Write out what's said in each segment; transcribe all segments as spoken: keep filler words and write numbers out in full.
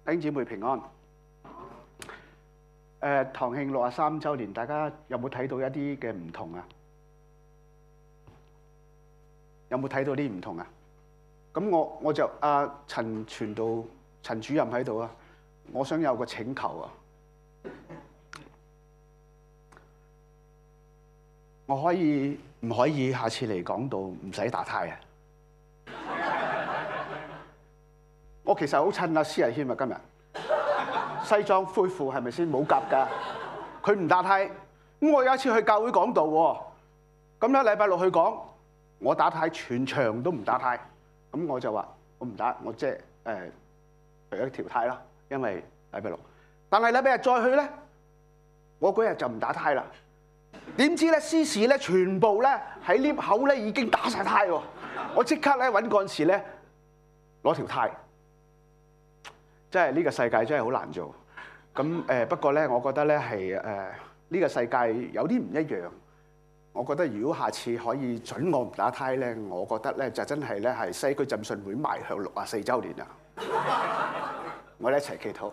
弟兄姊妹平安。誒，堂慶六十三週年，大家有冇睇到一啲嘅唔同啊？有冇睇到啲唔同啊？咁我我就阿、啊、陳傳道陳主任喺度啊，我想有個請求啊，我可以唔可以下次嚟講道唔使打呔啊？我其實好襯阿施逸謙啊，今日西裝灰褲係咪先冇夾㗎？佢唔打呔，咁我有一次去教會講道喎，咁咧禮拜六去講，我打呔，全場都唔打呔，咁我就話我唔打，我即係誒除咗條呔啦，因為禮拜六。但係禮拜日再去咧，我嗰日就唔打呔啦。點知咧司事咧全部咧喺 lift 口咧已經打晒呔喎，我即刻咧揾幹事咧攞條呔。真係呢個世界真係好難做，咁誒不過咧，我覺得咧係誒呢個世界有啲唔一樣。我覺得如果下次可以準我唔打呔咧，我覺得咧就真係咧係西區浸信會邁向六十四週年啦。我哋一齊祈禱，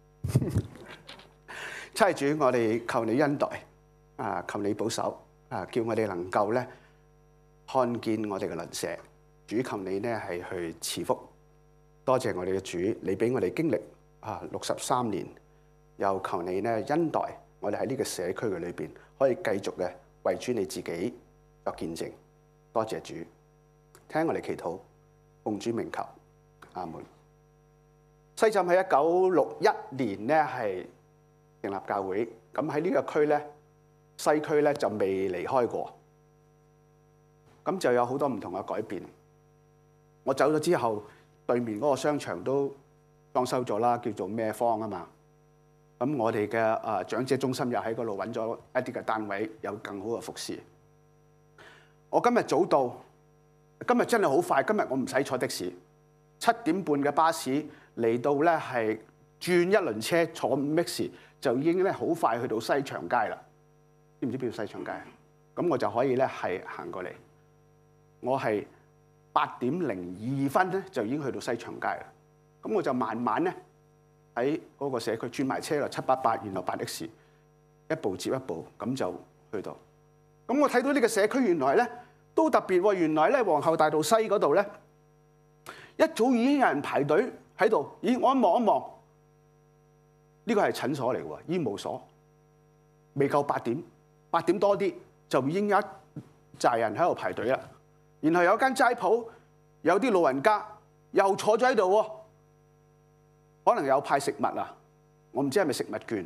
親主，我哋求你恩待啊，求你保守啊，叫我哋能夠咧看見我哋嘅鄰舍。主，求你咧係去賜福。多謝我哋嘅主，你俾我哋經歷啊六十三年，又求你咧恩待我哋喺呢個社區嘅裏邊，可以繼續嘅為主你自己作見證。多謝主，聽我哋祈禱，奉主名求，阿門。西浸喺一九六一年咧係成立教會，咁喺呢個區咧西區咧就未離開過，咁就有好多唔同嘅改變。我走咗之後，對面嗰個商場都裝修咗啦，叫做咩坊啊嘛。咁我哋嘅啊長者中心又喺嗰度揾咗一啲嘅單位，有更好嘅服侍。我今日早到，今日真係好快。今日我唔使坐的士，七點半嘅巴士嚟到咧，係轉一輪車坐 mix 就已經咧好快去到西長街啦。知唔知邊度西長街啊？咁我就可以咧係行過嚟。我係八點零二分咧就已經去到西長街啦，咁我就慢慢咧喺嗰個社區轉埋車啦，七八八，然後八 X， 一步接一步咁就去到。咁我睇到呢個社區原來咧都特別喎，原來咧皇后大道西嗰度咧一早已經有人排隊喺度。咦，我一望一望，呢個係診所嚟喎，醫務所，未夠八點，八點多啲就已經有一紮人喺度排隊啦。然後有間齋鋪，有啲老人家又坐咗喺度喎，可能有派食物啊，我唔知係咪食物券。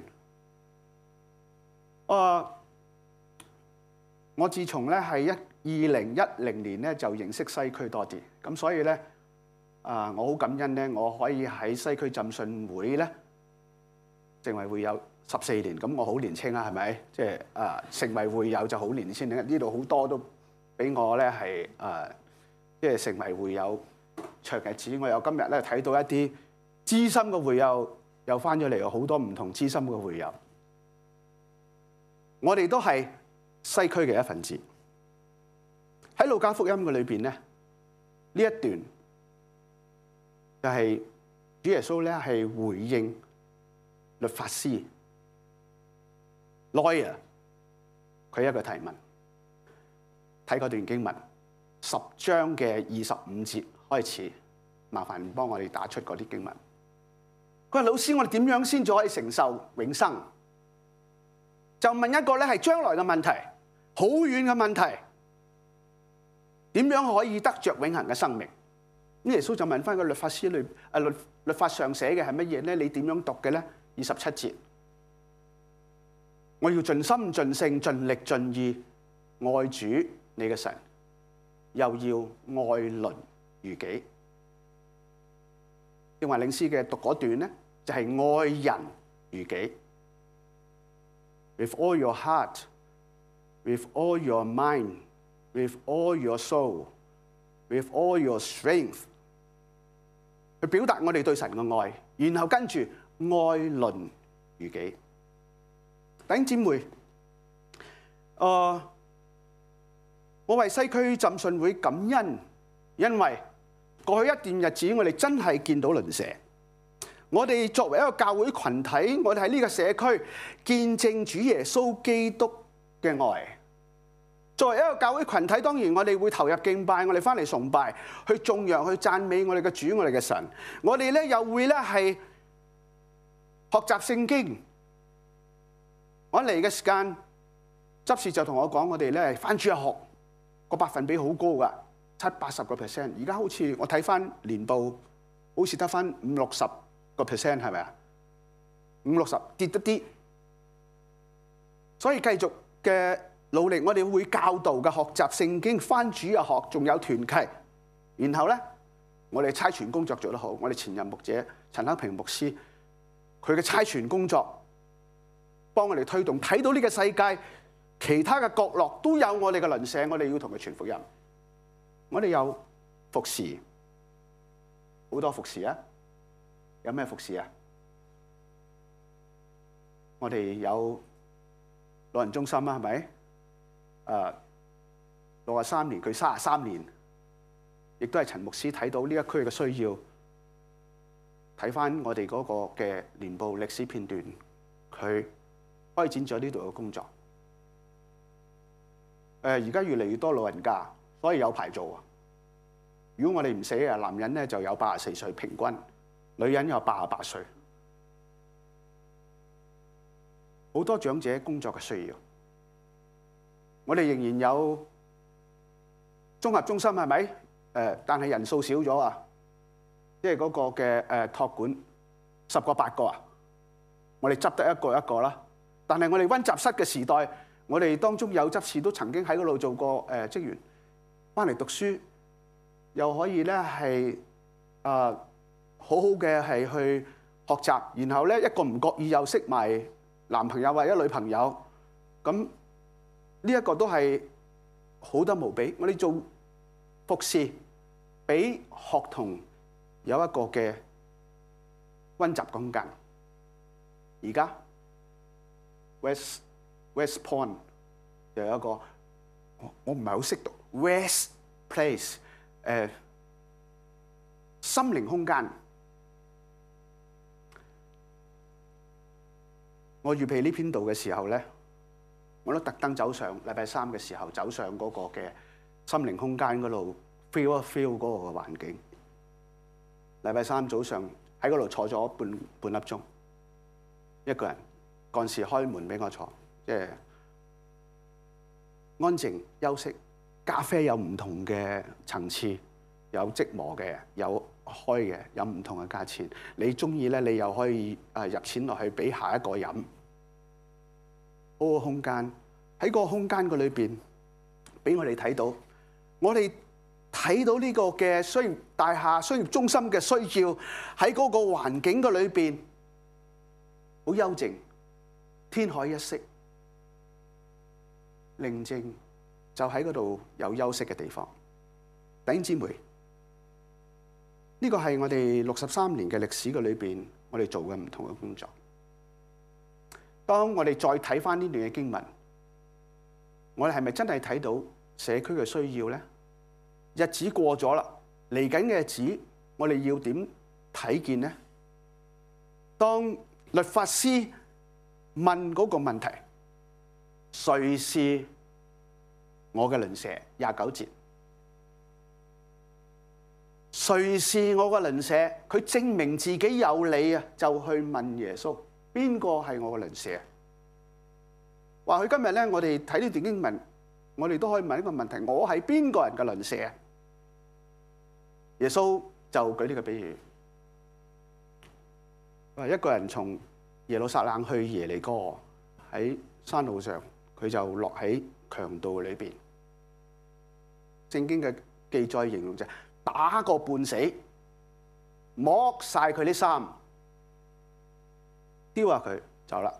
啊，我自從咧係一二零一零年咧就認識西區多啲，咁所以咧啊，我好感恩咧，我可以喺西區浸信會咧成為會友十四年，咁我好年青啊，係咪？即係啊，成為會友就好年青，呢度好多都俾我咧係誒，即係成為會友長日子。我有今日咧睇到一啲資深嘅會友又翻咗嚟，有好多唔同資深嘅會友。我哋都係西區嘅一份子。喺路加福音嘅裏邊咧，呢一段就係主耶穌咧係回應律法師 lawyer 佢一個提問。睇嗰段經文，十章嘅二十五節開始，麻煩幫我哋打出嗰啲經文。佢話：老師，我哋點樣先至可以承受永生？就問一個咧係將來嘅問題，好遠嘅問題，點樣可以得着永恆嘅生命？咁耶穌就問翻個律法師裏啊律律法上寫嘅係乜嘢咧？你點樣讀嘅咧？二十七節，我要盡心盡性盡力盡意愛主你嘅神，又要愛鄰如己。正話領詩嘅讀嗰段咧，就係、是、愛人如己。With all your heart, with all your mind, with all your soul, with all your strength， 去表達我哋對神嘅愛，然後跟住愛鄰如己。弟兄姊妹，誒、呃。我為西區浸信會感恩，因為過去一段日子我哋真係見到鄰舍， 我哋作為一個教會群體，我哋喺呢個社區見證主耶穌基督嘅愛。作為一個教會群體，當然我哋會投入敬拜，我哋翻嚟崇拜，去頌揚、去讚美我哋嘅主、我哋嘅神。我哋咧又會咧係學習聖經。我嚟嘅時間，執事就同我講，我哋咧翻主日學個百分比好高噶，七八十個 percent。而家好似我睇翻年報，好似得翻五六十個 percent，係咪啊？五六十跌得啲，所以繼續嘅努力，我哋會教導嘅學習聖經，翻主日學，仲有團契。然後咧，我哋差傳工作做得好。我哋前任牧者陳克平牧師，佢嘅差傳工作幫我哋推動，睇到呢個世界其他嘅角落都有我哋嘅鄰舍，我哋要同佢傳福音。我哋有服侍，好多服侍啊！有咩服侍啊？我哋有老人中心啊，係咪？誒，六十三年，佢三十三年，亦都係陳牧師睇到呢一區嘅需要，睇翻我哋嗰個嘅年報歷史片段，佢開展咗呢度嘅工作。誒，而家越嚟越多老人家，所以有排做啊！如果我哋唔死啊，男人咧就有八十四歲平均，女人有八十八歲，好多長者工作嘅需要。我哋仍然有綜合中心，係咪？誒，但係人數少咗啊！即係嗰個嘅誒託管十個八個啊，我哋執得一個一個啦。但係我哋溫習室嘅時代，我哋當中有執事都曾經喺嗰度做過誒職員，翻嚟讀書，又可以咧係啊好好嘅係去學習，然後咧一個唔覺意又識埋男朋友或者女朋友，咁。呢一個都係好得無比。我哋做服侍，俾學童有一個嘅溫習空間。而家 West West Point 又有一個，我我唔係好識讀 West Place， 誒、呃、心靈空間。我預備呢篇道嘅時候咧，我都特登走上禮拜三嘅時候，走上嗰個嘅心靈空間嗰度 feel 一 feel 嗰個嘅環境。禮拜三早上喺嗰度坐咗半半粒鐘，一個人幹事開門俾我坐，即係安靜休息。咖啡有唔同嘅層次，有即磨嘅，有開嘅，有唔同嘅價錢。你中意咧，你又可以誒入錢落去俾下一個飲。嗰個空間喺嗰個空間嘅裏邊，俾我哋睇到，我哋睇到呢個嘅商業大廈、商業中心嘅需要喺嗰個環境嘅裏邊，好幽靜，天海一色，寧靜，就喺嗰度有休息嘅地方。弟兄姊妹，呢個係我哋六十三年嘅歷史嘅裏邊，我哋做嘅唔同嘅工作。當我哋再睇翻呢段嘅經文，我哋係咪真係睇到社區嘅需要咧？日子過咗啦，嚟緊嘅日子，我哋要點睇見咧？當律法師問嗰個問題，誰是我嘅鄰舍？廿九節，誰是我嘅鄰舍？佢證明自己有理啊，就去問耶穌。邊個係我嘅鄰舍？或許今日咧，我哋睇呢段經文，我哋都可以問一個問題：我係邊個人嘅鄰舍？耶穌就舉呢個比喻，話一個人從耶路撒冷去耶利哥，喺山路上，佢就落喺強盜裏邊。聖經嘅記載形容就係打個半死，剝晒佢啲衫。丟下佢走啦。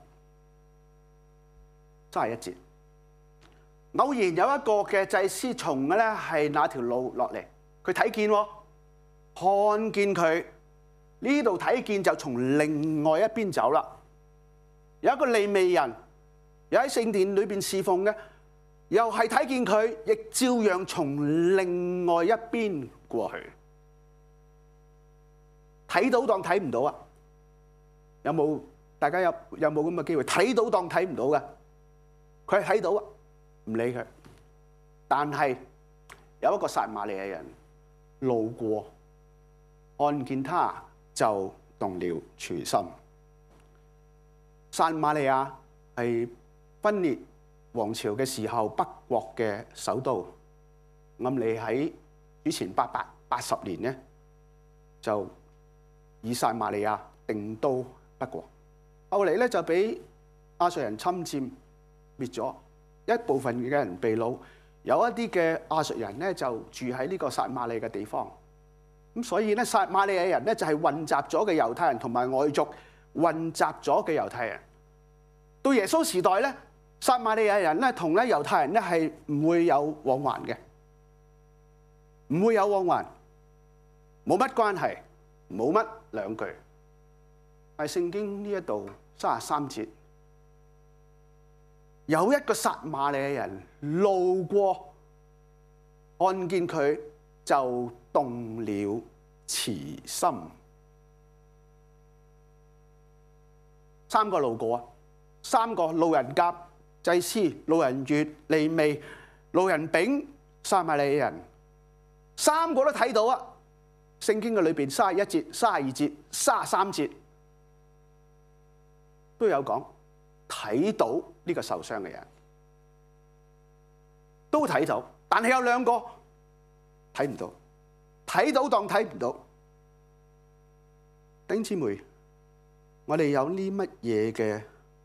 三十一節，偶然有一個嘅祭司從嘅咧係那條路落嚟，佢睇見喎，看見佢呢度睇見就從另外一邊走啦。有一個利未人，又喺聖殿裏邊侍奉嘅，又係睇見佢，亦照樣從另外一邊過去。睇到當睇唔到啊！ 有冇大家有有冇咁嘅機會睇到當睇唔到嘅？佢係睇到啊，唔理佢。但係有一個撒瑪利亞人路過，看見他就動了慈心。撒瑪利亞係分裂王朝嘅時候北國嘅首都。咁你喺主前八百八十年咧，就以撒瑪利亞定都北國。後嚟咧就俾亞述人侵佔滅咗，一部分嘅人被擄，有一啲嘅亞述人咧就住喺呢個撒瑪利亞嘅地方。咁所以咧，撒瑪利亞人咧就係混雜咗嘅猶太人同埋外族混雜咗嘅猶太人。到耶穌時代咧，撒瑪利亞人咧同咧猶太人咧係唔會有往還嘅，唔會有往還，冇乜關係，冇乜兩句。喺聖經呢一度三十三節，有一個撒瑪利亞人路過，看見佢就動了慈心。三個路過啊，三個路人甲、祭司、路人乙、利未、路人丙、撒瑪利亞人，三個都睇到啊！聖經嘅裏邊三十一節、三十二節、三十三節都有講，睇到呢個受傷嘅人都睇到，但係有兩個睇唔到，睇到當睇唔到。弟兄姊妹，我哋有啲乜嘢嘅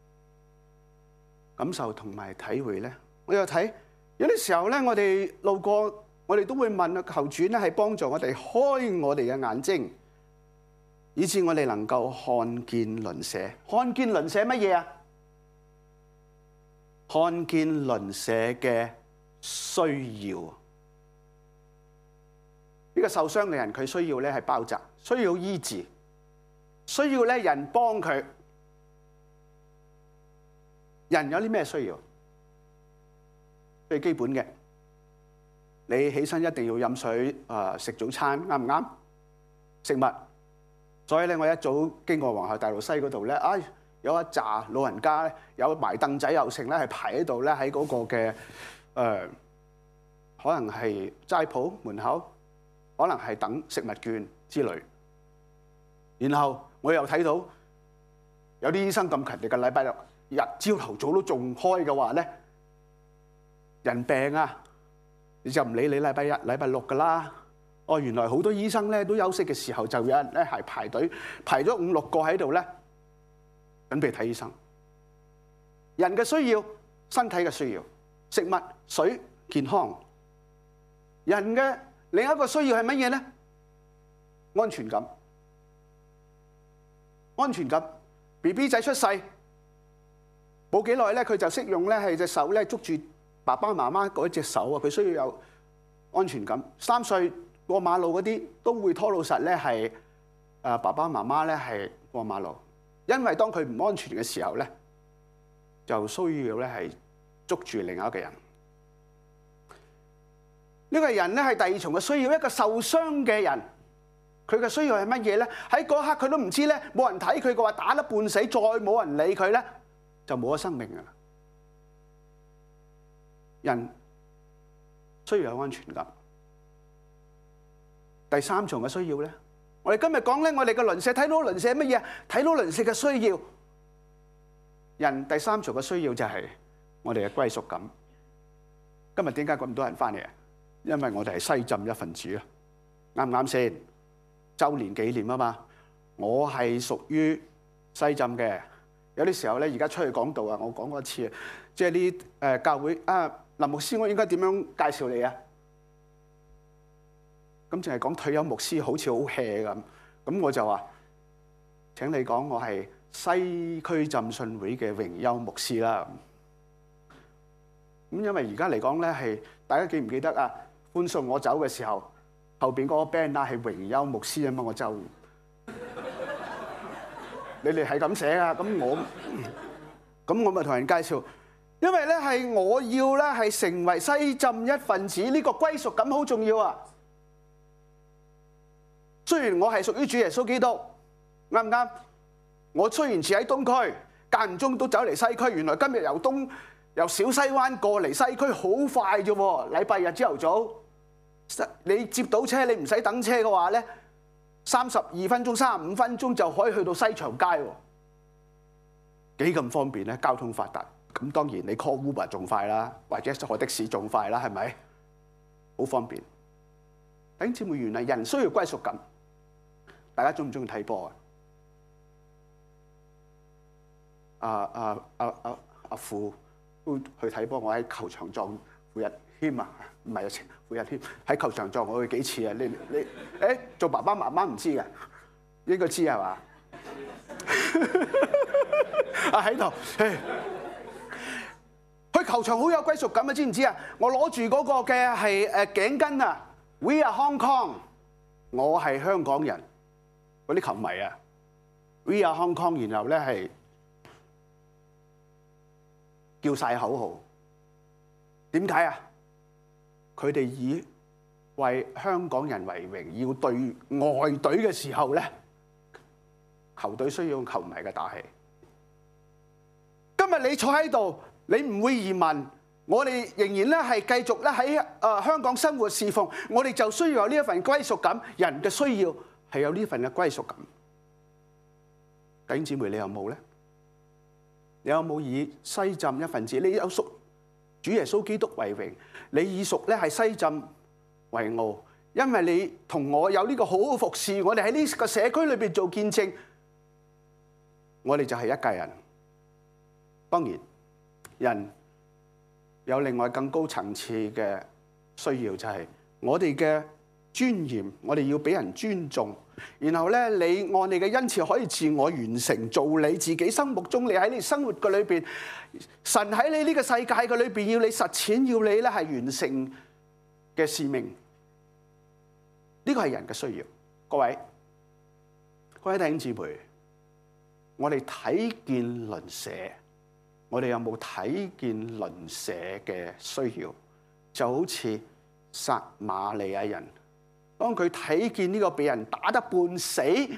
感受同埋體會咧？我有睇，有啲時候咧，我哋路過，我哋都會問啊，求主咧係幫助我哋開我哋嘅眼睛，以致我哋能夠看見鄰舍。看見鄰舍乜嘢啊？看見鄰舍嘅需要。呢個受傷嘅人，佢需要咧係包紮，需要醫治，需要咧人幫佢。人有啲咩需要？最基本嘅，你起身一定要飲水，啊、呃、食早餐，啱唔啱？食物。所以咧，我一早經過皇后大道西嗰度咧，啊有一紮老人家咧，有埋凳仔又剩咧，係排喺度咧，喺嗰個嘅誒、呃，可能係齋鋪門口，可能係等食物券之類。然後我又睇到有啲醫生咁勤力嘅，禮拜六日朝頭早都仲開嘅話咧，人病啊，你就唔理你禮拜日、禮拜六噶啦。哦，原來好多醫生咧都休息嘅時候，就有人咧係排隊排咗五六個喺度咧，準備睇醫生。人嘅需要，身體嘅需要，食物、水、健康。人嘅另一個需要係乜嘢咧？安全感。安全感。B B 仔出世冇幾耐咧，佢就識用咧係隻手咧捉住爸爸媽媽嗰隻手啊！佢需要有安全感。三歲過馬路嗰啲都會拖老實咧，係誒爸爸媽媽咧係過馬路，因為當佢唔安全嘅時候咧，就需要咧係捉住另外一個人。呢個人咧係第二重嘅需要，一個受傷嘅人，佢嘅需要係乜嘢咧？喺嗰刻佢都唔知咧，冇人睇佢嘅話打得半死，再冇人理佢咧，就冇咗生命啊！人需要有安全感。第三重嘅需要咧，我哋今日講咧，我哋嘅鄰舍睇到鄰舍乜嘢？睇到鄰舍嘅需要。人第三重嘅需要就係我哋嘅歸屬感。今日點解咁多人翻嚟啊？因為我哋係西浸一份子啊，啱唔啱先？周年紀念啊嘛，我係屬於西浸嘅。有啲時候咧，而家出去講道啊，我講過一次啊，即係啲誒教會啊，林牧師，我應該點樣介紹你啊？咁淨係講退休牧師好似好 hea 咁，咁我就話請你講我係西區浸信會嘅榮休牧師啦。咁因為而家嚟講咧，係大家記唔記得啊？歡送我走嘅時候，後邊嗰個 band 啊係榮休牧師啊嘛，我就你哋係咁寫啊，咁我咁我咪同人介紹，因為咧係我要咧係成為西浸一份子，呢個歸屬感好重要啊！雖然我係屬於主耶穌基督，啱唔啱？ 我雖然住喺東區，間唔中都走嚟西區。原來今日由東由小西灣過嚟西區好快啫喎！禮拜日朝頭早，你接到車，你唔使等車嘅話咧，三十二分鐘、三十五分鐘就可以去到西長街喎。幾咁方便咧？交通發達，咁當然你 call Uber 仲快啦，或者坐的士仲快啦，係咪？好方便。弟兄姊妹，原來人需要歸屬感。大家中唔中意睇波啊？阿阿阿阿阿父都去睇波，我喺球場撞傅日謙啊，唔係啊，傅日謙喺球場撞我去幾次啊？你你誒做爸爸媽媽唔知嘅，應該知係嘛？啊喺度，去球場好有歸屬感啊！知唔知啊？我攞住嗰個嘅係誒頸巾啊 ，We are Hong Kong， 我係香港人。嗰啲球迷啊 ，We are Hong Kong， 然後咧係叫晒口號。點解啊？佢哋以為香港人為榮，要對外隊嘅時候咧，球隊需要用球迷嘅打氣。今日你坐喺度，你唔會移民，我哋仍然咧係繼續咧喺誒香港生活侍奉，我哋就需要有呢一份歸屬感。人嘅需要係有呢份嘅歸屬感。弟兄姊妹，你有冇咧？你有冇以西浸一份子？你有屬主耶穌基督為榮，你以屬咧係西浸為傲，因為你同我有呢個好好服侍，我哋喺呢個社區裏邊做見證，我哋就係一家人。當然，人有另外更高層次嘅需要，就係我哋嘅尊嚴，我哋要俾人尊重。然後咧，你按你嘅恩賜可以自我完成，做你自己心目中，你喺你生活嘅裏邊，神喺你呢個世界嘅裏邊要你實踐，要你咧係完成嘅使命。呢個係人嘅需要。各位，各位弟兄姊妹，我哋睇見鄰舍，我哋有冇睇見鄰舍嘅需要？就好似撒瑪利亞人。當佢睇見呢個被人打得半死嘅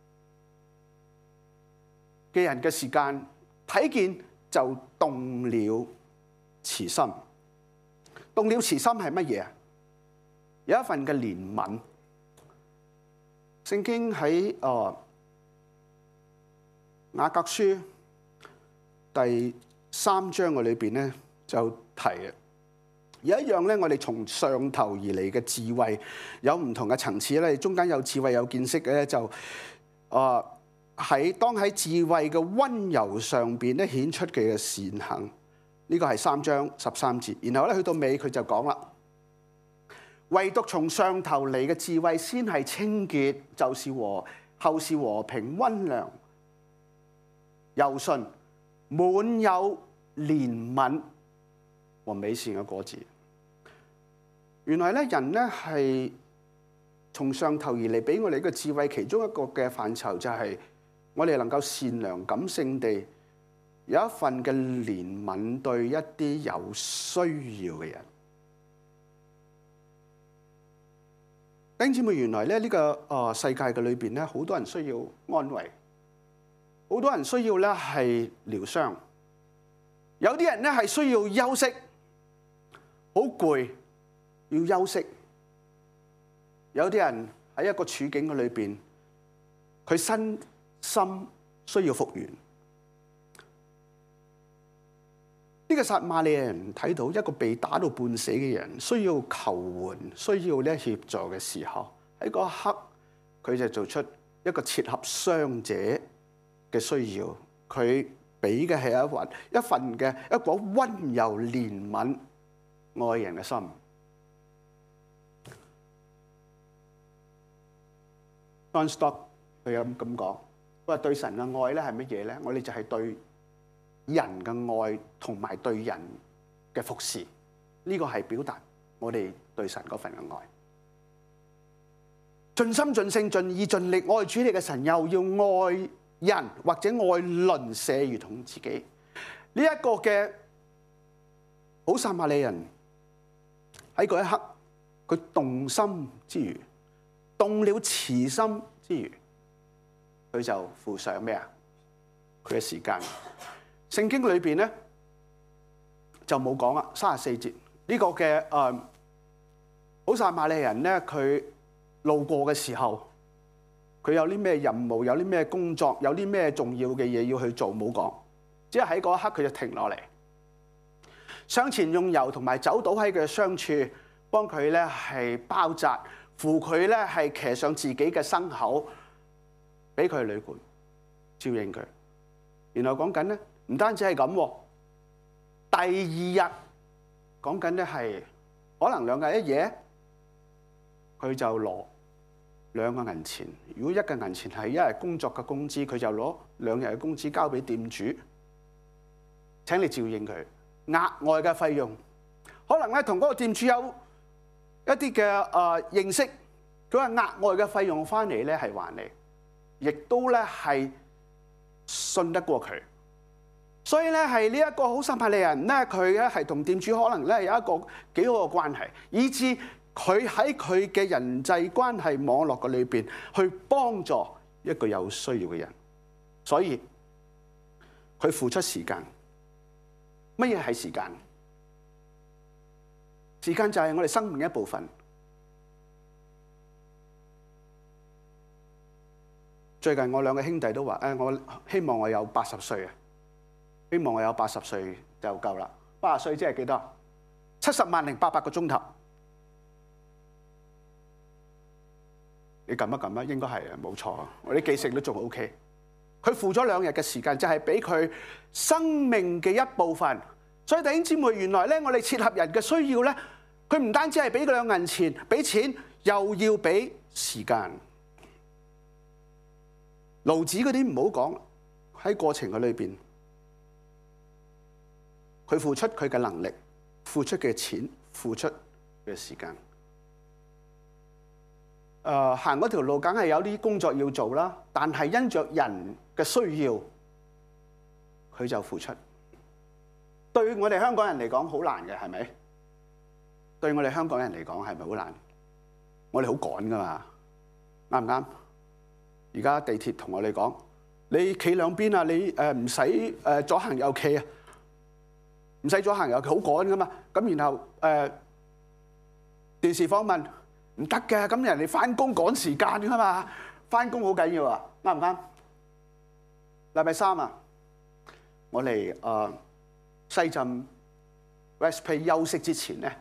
人嘅時間，睇見就動了慈心。動了慈心係乜嘢啊？有一份嘅憐憫。聖經喺誒雅各書第三章嘅裏邊咧就提啊。有一樣咧，我哋從上頭而嚟嘅智慧有唔同嘅層次咧，中間有智慧有見識嘅咧，就啊喺、呃、當喺智慧嘅温柔上邊咧顯出佢嘅善行，呢、這個係三章十三節。然後咧去到尾佢就講啦，唯獨從上頭嚟嘅智慧先係清潔，就是和後是和平温良柔順，滿有憐憫和美善嘅果子。原來咧，人咧係從上頭而嚟，俾我哋一個智慧，其中一個嘅範疇就係我哋能夠善良感性地有一份嘅憐憫對一啲有需要嘅人。弟兄姊妹，原來咧呢個誒世界嘅裏邊咧，好多人需要安慰，好多人需要咧係療傷，有啲人咧係需要休息，好攰。要休息，有啲人喺一個處境嘅裏邊，佢身心需要復原。呢個撒瑪利亞人睇到一個被打到半死嘅人，需要求援、需要咧協助嘅時候，喺嗰一刻佢就做出一個切合傷者嘅需要。佢俾嘅係一份一份嘅一個温柔憐憫愛人嘅心。John Stott 佢有咁講，佢話對神嘅愛咧係乜嘢咧？我哋就係對人嘅愛同埋對人嘅服侍，呢個係表達我哋對神嗰份嘅愛。盡心盡性盡意盡力愛主你嘅神，又要愛人或者愛鄰舍如同自己。呢一個嘅好撒瑪利亞人喺嗰一刻，佢動心之餘，動了慈心之餘，佢就付上咩啊？ 佢嘅時間。聖經裏邊咧就冇講啦，三十四節呢個嘅誒好撒瑪利人咧，佢路過嘅時候，佢有啲咩任務，有啲咩工作，有啲咩重要嘅嘢要去做，冇講，只係喺嗰一刻佢就停落嚟，上前用油同埋酒倒喺佢嘅傷處，幫佢咧係包紮，扶佢咧係騎上自己嘅牲口，俾佢去旅館照應佢。然後講緊咧，唔單止係咁，第二日講緊咧係可能兩日一夜，佢就攞兩個銀錢。如果一個銀錢係一日工作嘅工資，佢就攞兩日嘅工資交俾店主，請你照應佢。額外嘅費用，可能咧同嗰個店主有一啲嘅誒認識，佢話額外嘅費用翻嚟咧係還你，亦都咧係信得過佢。所以咧係呢一個好撒瑪利人咧，佢咧係同店主可能咧有一個幾好嘅關係，以致佢喺佢嘅人際關係網絡嘅裏邊去幫助一個有需要嘅人。所以佢付出時間。乜嘢係時間？時間就係我哋生命嘅一部分。最近我兩個兄弟都話：誒，我希望我有八十歲啊！希望我有八十歲就夠啦。八十歲即係幾多？七十萬零八百個鐘頭。你撳一撳啊，應該係啊，冇錯啊，我啲記性都仲 OK。佢付咗兩日嘅時間，就係俾佢生命嘅一部分。所以弟兄姊妹，原來咧，我哋切合人嘅需要咧，佢唔單止係俾兩銀錢，俾錢又要俾時間。勞子嗰啲唔好講，喺過程嘅裏邊，佢付出佢嘅能力，付出嘅錢，付出嘅時間。誒、呃，行嗰條路梗係有啲工作要做啦，但係因着人嘅需要，佢就付出。對我哋香港人嚟講好難嘅，係咪？對我哋香港人嚟講係咪好難？我哋好趕噶嘛，啱唔啱？而家地鐵同我哋講，你企兩邊啊，你誒唔使誒左行右企啊，唔使左行右企，好趕噶嘛。咁然後誒、呃、電視訪問唔得嘅，咁人哋翻工趕時間噶嘛，翻工好緊要啊，啱唔啱？禮拜三啊，我嚟誒、呃、西浸 West Bay 休息之前咧，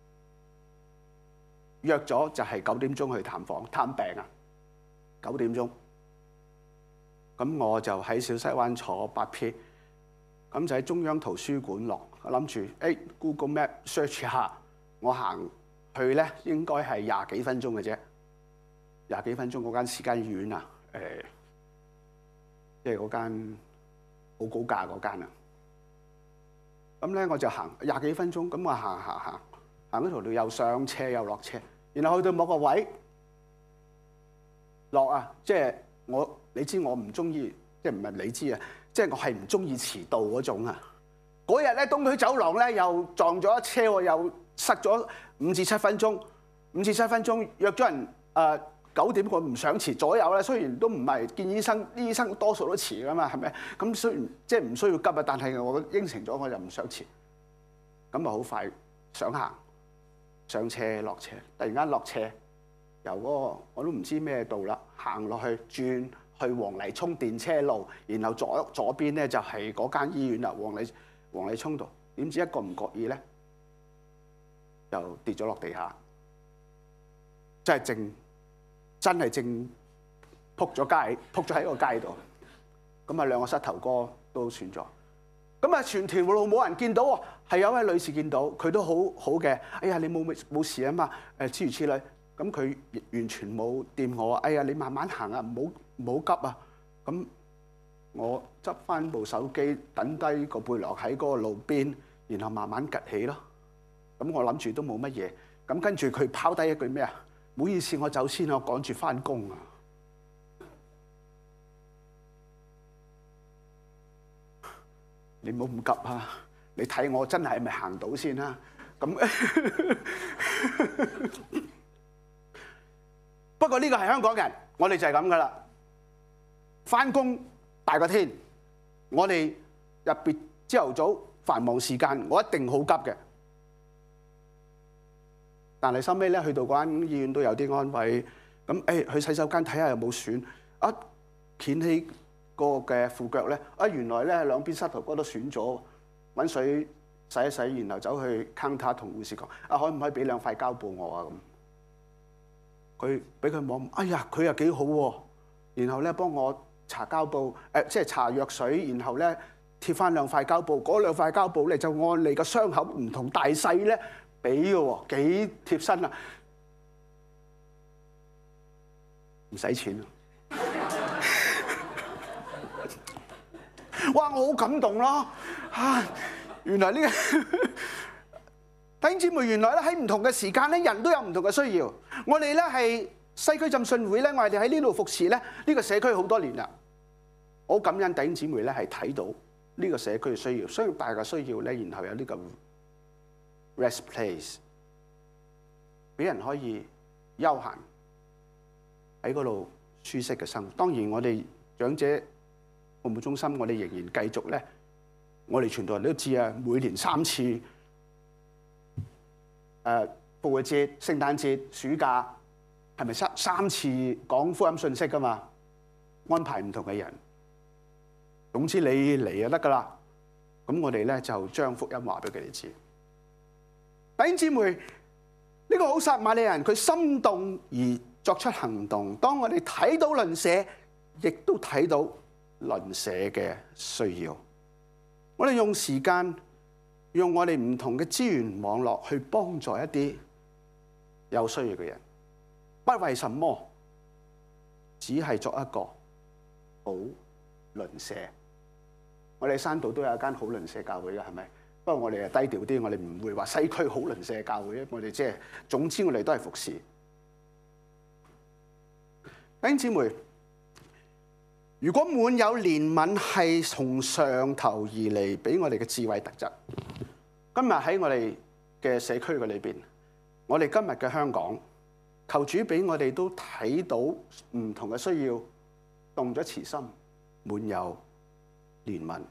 約咗就係九點鐘去探訪探病啊，九點鐘。咁我就喺小西灣坐八 P， 咁就喺中央圖書館落。我諗住誒 Google Map search 下，我行去咧應該係廿幾分鐘嘅啫，廿幾分鐘嗰間時間醫院啊，誒、呃，即係嗰間好高價嗰間啊。咁咧我就行廿幾分鐘，咁我行行行行嗰條路又上車又落車，然後去到某個位落啊，即係我。你知我唔中意，即係唔係你知啊？即係我係唔中意遲到嗰種啊！嗰日咧東區走廊咧又撞咗一車喎，又塞咗五至七分鐘，五至七分鐘約咗人誒九點，我唔想遲左右咧。雖然都唔係見醫生，啲醫生多數都遲噶嘛，係咪？咁雖然即係唔需要急啊，但係我應承咗，我就唔想遲。咁啊好快想行上車落車，突然間落車由嗰個我都唔知咩道啦，行落去轉。去黃泥涌電車路，然後左左邊咧就係嗰間醫院啦，黃泥黃泥涌道。點知一個唔覺意咧，就跌咗落地下，真係正真係正撲咗街，撲咗喺個街度。咁啊兩個膝頭哥都損咗。咁啊全條路冇人見到喎，係有位女士見到，佢都好好嘅。哎呀你冇冇事啊嘛？誒諸如此類。咁佢完全冇掂我。哎呀你慢慢行啊，唔好。唔好急啊！咁我執翻部手機，等低個背囊喺嗰個路邊，然後慢慢趌起咯。咁我諗住都冇乜嘢。咁跟住佢拋低一句咩啊？唔好意思，我走先，我趕住翻工啊！你唔好咁急啊！你睇我真係咪行到先啦？咁不過呢個係香港人，我哋就係咁噶啦。翻工大過天， 我哋入邊朝頭早繁忙時間，我一定好急嘅。但係收尾咧，去到嗰間醫院都有啲安慰。咁誒，去洗手間睇下有冇損。啊，掀起個嘅褲腳咧，啊原來咧兩邊膝頭哥都損咗，揾水洗一洗，然後走去 counter 同護士講：啊，可唔可以俾兩塊膠布我啊？咁佢俾佢望，哎呀，佢又幾好喎。然後咧幫我搽膠布，誒、呃、即係搽藥水，然後咧貼翻兩塊膠布。嗰兩塊膠布咧就按你個傷口唔同大細咧俾嘅喎，幾貼身啊！唔使錢啊！哇！我好感動咯啊！原來呢個弟兄姊妹，原來咧喺唔同嘅時間咧，人都有唔同嘅需要。我哋咧係西區浸信會咧，我哋喺呢度服侍咧，呢個社區好多年啦。我好感恩弟兄姊妹咧係睇到呢個社區嘅需要，需要大嘅需要咧，然後有呢個 rest place 俾人可以休閒喺嗰度舒適嘅生活。當然，我哋長者服務中心，我哋仍然繼續咧。我哋傳道人都知啊，每年三次誒復活節、聖誕節、暑假，係咪三三次講福音信息㗎嘛？安排唔同嘅人，總之你嚟就得㗎啦。咁我哋咧就將福音話俾佢哋知。弟兄姊妹，呢個好撒瑪利亞人，佢心動而作出行動。當我哋睇到鄰舍，亦都睇到鄰舍嘅需要。我哋用時間，用我哋唔同嘅資源網絡去幫助一啲有需要嘅人，不為什麼，只係作一個好鄰舍。我哋山道都有一間好鄰舍教會嘅，係咪？不過我哋係低調啲，我哋唔會話西區好鄰舍教會。我哋即係總之，我哋都係服侍。弟兄姊妹，如果滿有憐憫係從上頭而嚟，俾我哋嘅智慧特質，今日喺我哋嘅社區嘅裏邊，我哋今日嘅香港，求主俾我哋都睇到唔同嘅需要，動咗慈心，滿有憐憫。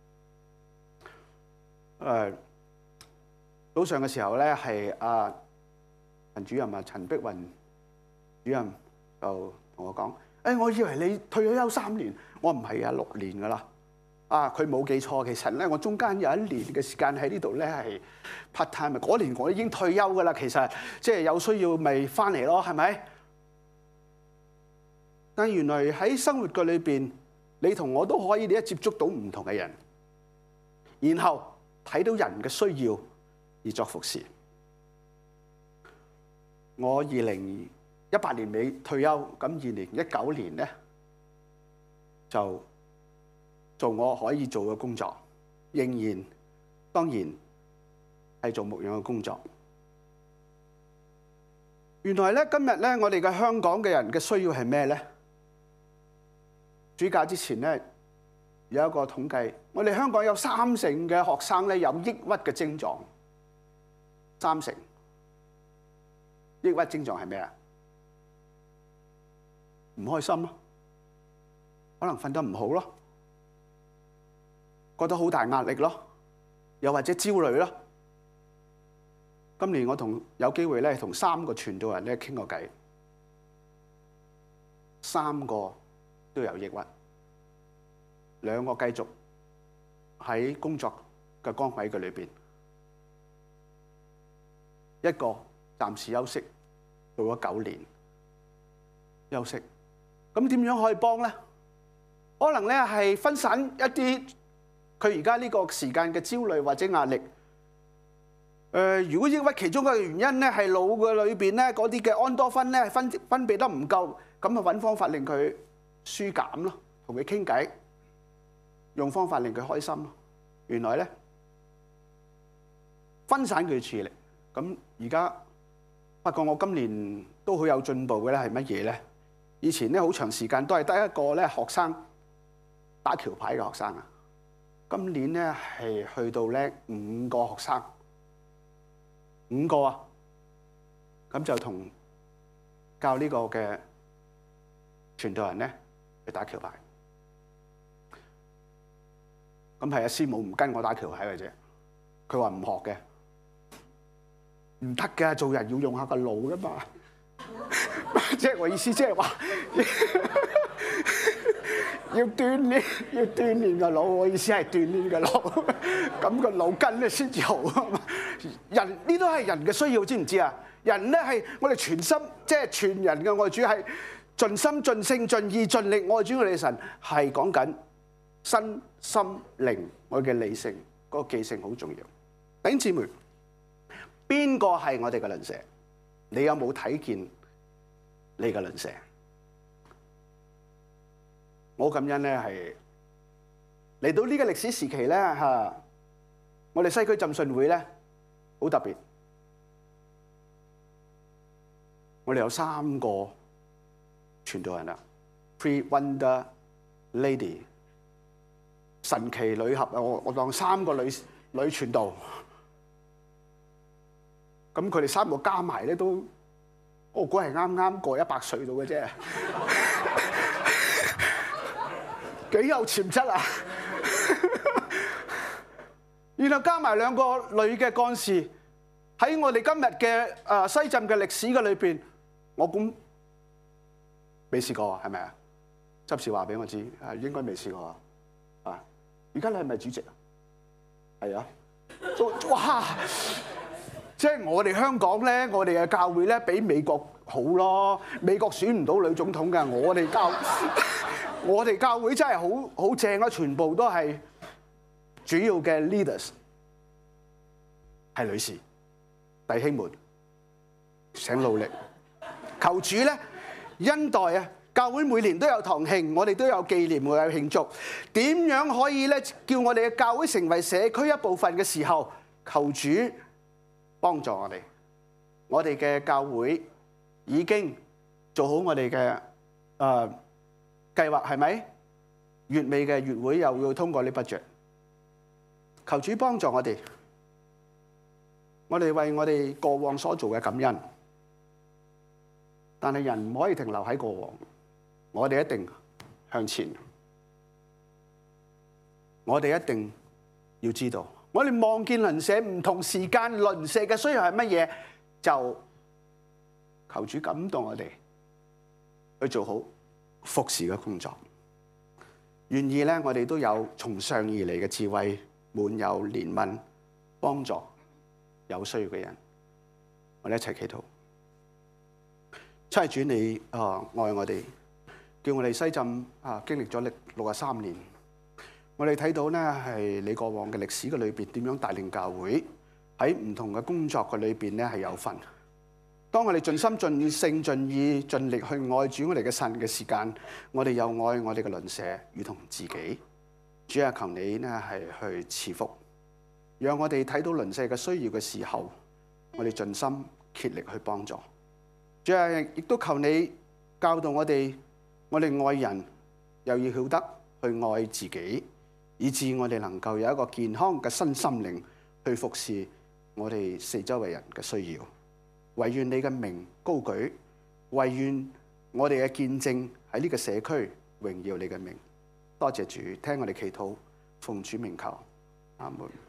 誒、呃，早上嘅時候咧，係阿陳主任啊，陳碧雲主任就同我講。誒、哎，我以為你退咗休三年，我唔係啊，六年噶啦。啊，佢冇記錯，其實咧，我中間有一年嘅時間喺呢度咧係 part time 啊。嗰年我已經退休噶啦，其實即係有需要咪翻嚟咯，係咪？但原來喺生活嘅裏邊，你同我都可以，你一接觸到唔同嘅人，然後睇到人嘅需要而作服侍。我二零一八年尾退休，咁二零一九年咧就做我可以做嘅工作，仍然當然係做牧養嘅工作。原來咧今日咧，我哋嘅香港嘅人嘅需要係咩咧？暑假之前咧有一個統計，我哋香港有三成嘅學生咧有抑鬱嘅症狀，三成。抑鬱症狀係咩啊？唔開心咯，可能瞓得唔好咯，覺得好大壓力咯，又或者焦慮咯。今年我同有機會咧同三個傳道人咧傾過偈，三個都有抑鬱，兩個繼續喺工作嘅崗位嘅裏邊，一個暫時休息，做咗九年休息。咁點樣可以幫咧？可能咧係分散一啲佢而家呢個時間嘅焦慮或者壓力。誒、呃，如果抑鬱其中一個原因咧係腦嘅裏邊咧嗰啲嘅安多酚咧分分泌得唔夠，咁啊揾方法令佢舒減咯，同佢傾偈，用方法令佢開心咯。原來咧分散佢注意力。咁而家不過我今年都好有進步嘅咧，係乜嘢咧？以前咧好長時間都係得一個咧學生打橋牌嘅學生啊，今年咧係去到咧五個學生，五個啊，咁就同教呢個嘅傳道人咧去打橋牌。 咁係啊，師母唔跟我打橋牌嘅啫。佢話唔學嘅，唔得㗎，做人要用下個腦㗎嘛。即係我意思，即係話要鍛鍊，要鍛鍊個腦。我意思係鍛鍊個腦，咁個腦筋咧先至好啊嘛。人呢都係人嘅需要，知唔知啊？人咧係我哋全心，即係全人嘅愛主，係盡心盡性盡意盡力愛主我哋神，係講緊身心靈我嘅理性嗰個記性好重要。弟兄姊妹，邊個係我哋嘅鄰舍？你有冇睇見你嘅鄰舍？我感恩咧係嚟到呢個歷史時期咧嚇，我哋西區浸信會咧好特別。我哋有三個傳道人啦 ，Three Wonder Lady， 神奇女俠啊！我我當三個女女傳道，咁佢哋三個加埋咧都，我估係啱啱過一百歲到嘅啫，幾有潛質啊！然後加埋兩個女嘅幹事喺我哋今日嘅誒西浸嘅歷史嘅裏邊。我估未試過啊，係咪啊？執事話俾我知，啊應該未試過啊。啊，而家你係咪主席啊？係啊。哇！即係我哋香港咧，我哋嘅教會咧，比美國好咯。美國選唔到女總統㗎，我哋教我哋教會真係好好正啊！全部都係主要嘅 leaders 係女士，弟兄們請努力。求主咧恩待啊！教會每年都有堂慶，我哋都有紀念，會有慶祝。點樣可以咧叫我哋嘅教會成為社區一部分嘅時候，求主幫助我哋。我哋嘅教會已經做好我哋嘅誒計劃，係咪？月尾嘅月會又要通過呢 budget。求主幫助我哋，我哋為我哋過往所做嘅感恩。但係人唔可以停留喺過往，我哋一定向前。我哋一定要知道，我哋望見鄰舍唔同時間鄰舍嘅需要係乜嘢，就求主感動我哋去做好服侍嘅工作。願意咧，我哋都有從上而嚟嘅智慧，滿有憐憫，幫助有需要嘅人。我哋一齊祈禱。真係主你啊愛我哋，叫我哋西浸啊經歷咗歷六十三年，我哋睇到咧係你過往嘅歷史嘅裏邊點樣帶領教會喺唔同嘅工作嘅裏邊咧係有份。當我哋盡心盡性盡意盡力去愛主我哋嘅神嘅時間，我哋又愛我哋嘅鄰舍如同自己。主啊，求你咧係去賜福，讓我哋睇到鄰舍嘅需要嘅時候，我哋盡心竭力去幫助。主啊，亦都求你教導我哋，我哋愛人又要曉得去愛自己，以致我哋能夠有一個健康嘅身心靈去服侍我哋四周圍人嘅需要。惟願你嘅名高舉，惟願我哋嘅見證喺呢個社區榮耀你嘅名。多謝主，聽我哋祈禱，奉主名求，阿門。